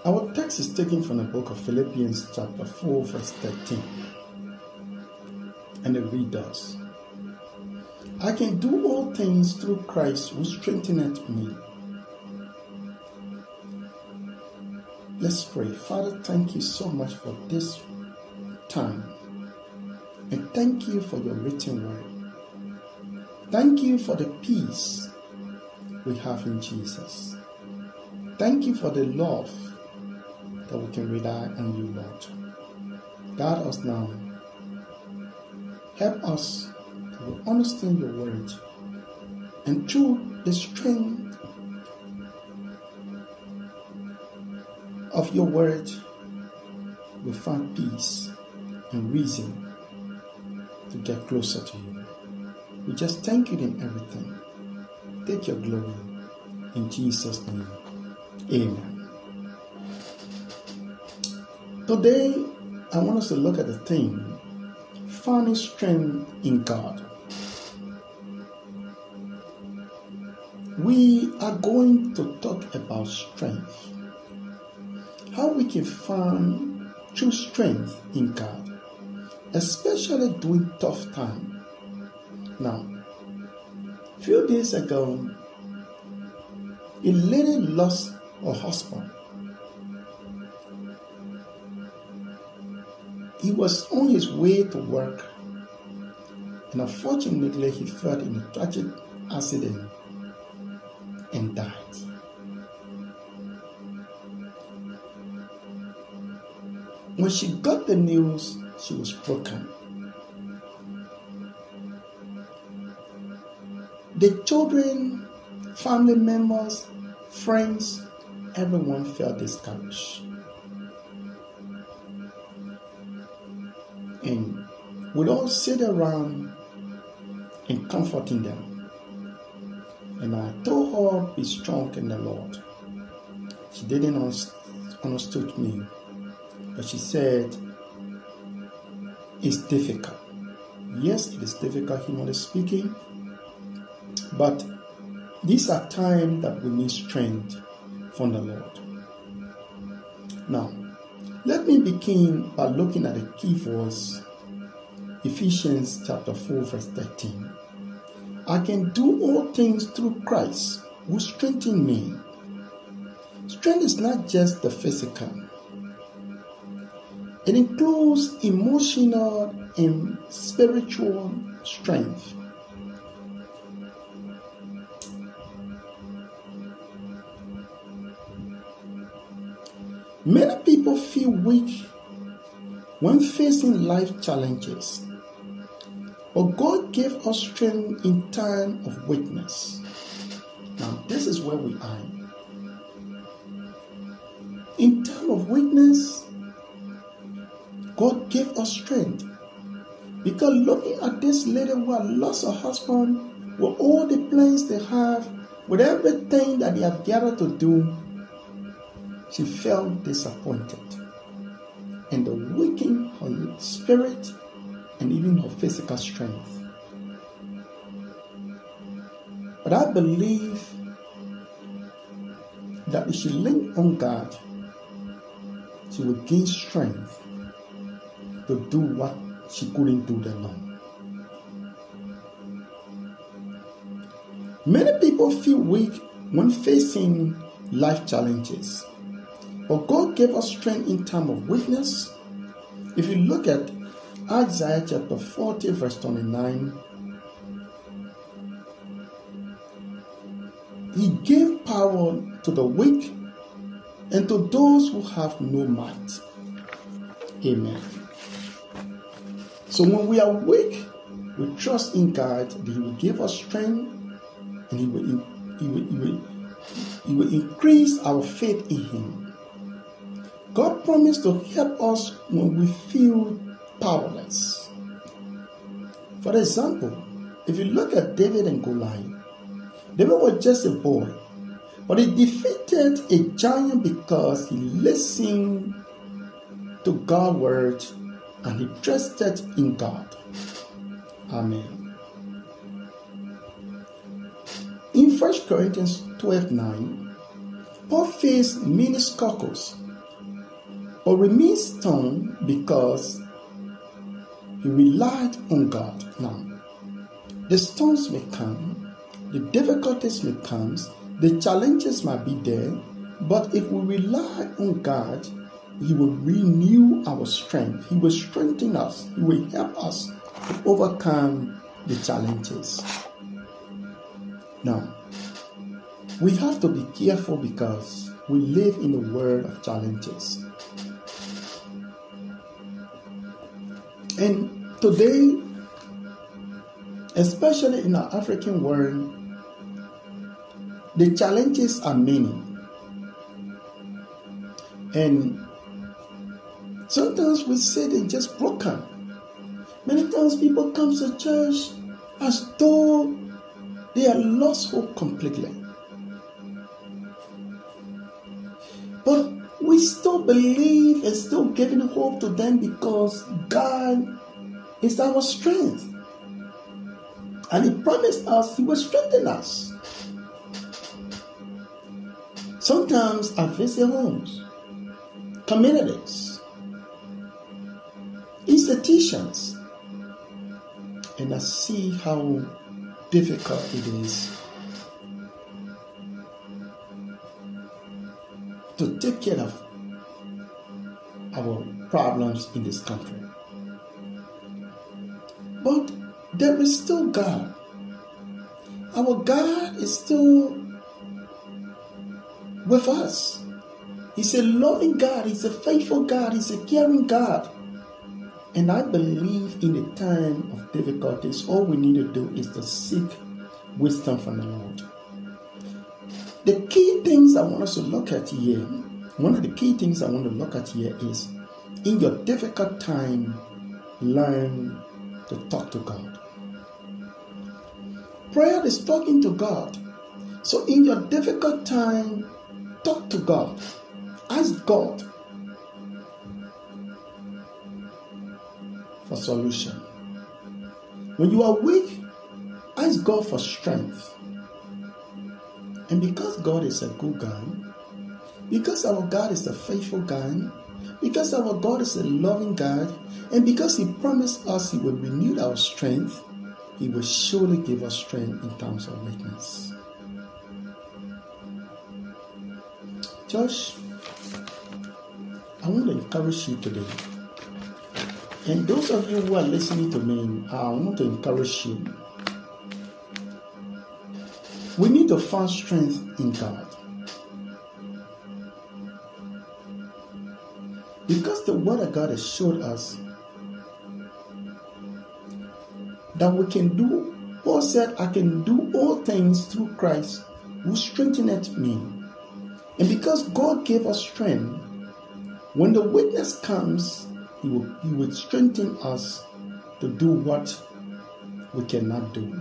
Our text is taken from the book of Philippians chapter 4 verse 13. And it reads thus: I can do all things through Christ who strengtheneth me. Let's pray. Father, thank you so much for this time. And thank you for your written word. Thank you for the peace we have in Jesus. Thank you for the love that we can rely on you, Lord. Guide us now. Help us to understand your word. And through the strength of your word, we find peace and reason to get closer to you. We just thank you in everything. Take your glory. In Jesus' name, amen. Today, I want us to look at the theme, finding strength in God. We are going to talk about strength. How we can find true strength in God, especially during tough times. Now, a few days ago, a lady lost her husband. He was on his way to work, and unfortunately, he fell in a tragic accident and died. When she got the news, she was broken. The children, family members, friends, everyone felt discouraged. And we'd all sit around and comforting them. And I told her, be strong in the Lord. She didn't understood me. But she said, it's difficult. Yes, it is difficult, humanly speaking. But these are times that we need strength from the Lord. Now, let me begin by looking at the key verse, Ephesians chapter 4, verse 13. I can do all things through Christ who strengthens me. Strength is not just the physical. It includes emotional and spiritual strength. Many people feel weak when facing life challenges, but God gave us strength in time of weakness. Now, this is where we are. In time of weakness, God gave us strength. Because looking at this lady who had lost her husband, with all the plans they have, with everything that they have gathered to do, she felt disappointed. And it weakened her spirit and even her physical strength. But I believe that if she leaned on God, she would gain strength to do what she couldn't do alone. Many people feel weak when facing life challenges, but God gave us strength in time of weakness. If you look at Isaiah chapter 40 verse 29, He gave power to the weak and to those who have no might. Amen. So when we are weak, we trust in God that He will give us strength and He will increase our faith in Him. God promised to help us when we feel powerless. For example, if you look at David and Goliath, David was just a boy, but he defeated a giant because he listened to God's word and he trusted in God. Amen. In 1 Corinthians 12:9, Paul faced many struggles but remained stone because he relied on God. Now, the storms may come, the difficulties may come, the challenges might be there, but if we rely on God, He will renew our strength. He will strengthen us. He will help us to overcome the challenges. Now, we have to be careful because we live in a world of challenges. And today, especially in our African world, the challenges are many. And sometimes we sit and just broken. Many times people come to church as though they are lost hope completely. But we still believe and still giving hope to them because God is our strength. And He promised us He will strengthen us. Sometimes I visit homes, communities, institutions, and I see how difficult it is to take care of our problems in this country. But there is still God. Our God is still with us. He's a loving God. He's a faithful God. He's a caring God. And I believe in a time of difficulties, all we need to do is to seek wisdom from the Lord. The key things I want us to look at here, one of the key things I want to look at here is, in your difficult time, learn to talk to God. Prayer is talking to God. So in your difficult time, talk to God. Ask God for solution. When you are weak, ask God for strength. And because God is a good God, because our God is a faithful God, because our God is a loving God, and because He promised us He will renew our strength, He will surely give us strength in times of weakness. Church, I want to encourage you today. And those of you who are listening to me, I want to encourage you. We need to find strength in God. Because the Word of God has showed us that we can do, Paul said, I can do all things through Christ who strengtheneth me. And because God gave us strength, when the weakness comes, He will strengthen us to do what we cannot do.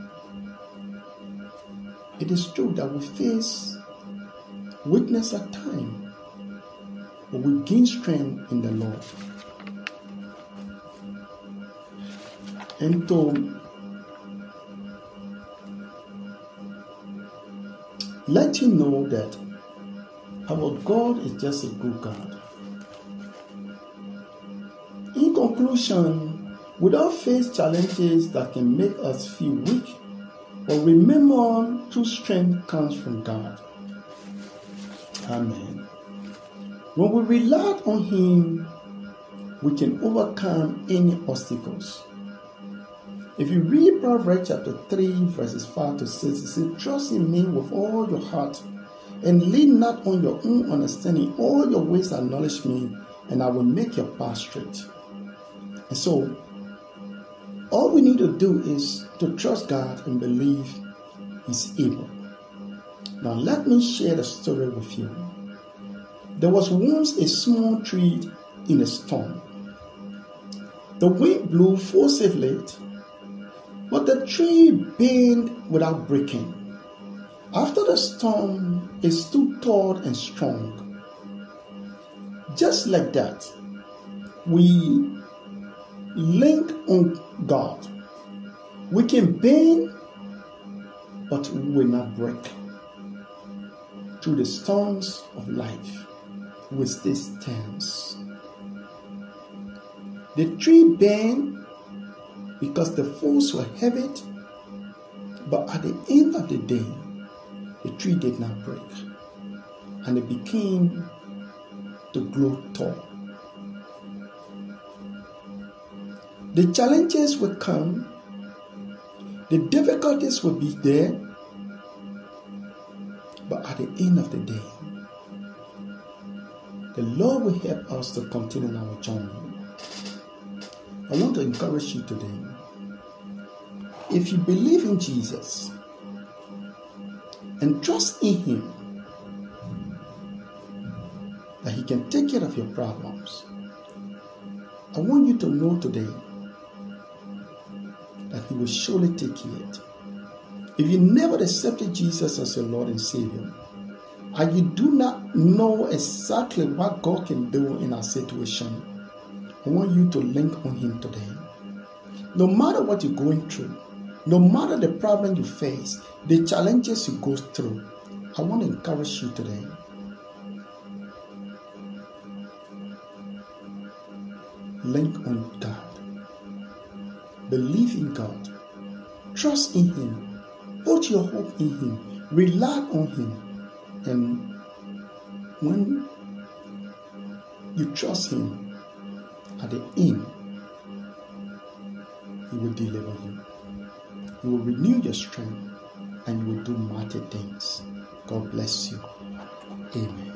It is true that we face weakness at times, but we gain strength in the Lord. And to let you know that our God is just a good God. In conclusion, we don't face challenges that can make us feel weak, but remember, true strength comes from God. Amen. When we rely on Him, we can overcome any obstacles. If you read Proverbs chapter 3, verses 5 to 6, it says, trust in me with all your heart, and lean not on your own understanding. All your ways acknowledge me, and I will make your path straight. And so, all we need to do is to trust God and believe He's able. Now, let me share the story with you. There was once a small tree in a storm. The wind blew forcibly, but the tree bent without breaking. After the storm, it stood tall and strong. Just like that, we link on God. We can bend, but we will not break through the storms of life. will stay stands. The tree bent because the force will have it, but at the end of the day, the tree did not break, and it became to grow tall. The challenges will come, the difficulties will be there, but at the end of the day, the Lord will help us to continue our journey. I want to encourage you today. If you believe in Jesus and trust in Him that He can take care of your problems, I want you to know today that He will surely take care of it. If you never accepted Jesus as your Lord and Savior, and you do not know exactly what God can do in our situation, I want you to link on Him today. No matter what you're going through, no matter the problem you face, the challenges you go through, I want to encourage you today. Link on God. Believe in God. Trust in Him. Put your hope in Him. Rely on Him. And when you trust Him, at the end, He will deliver you. He will renew your strength, and you will do mighty things. God bless you. Amen.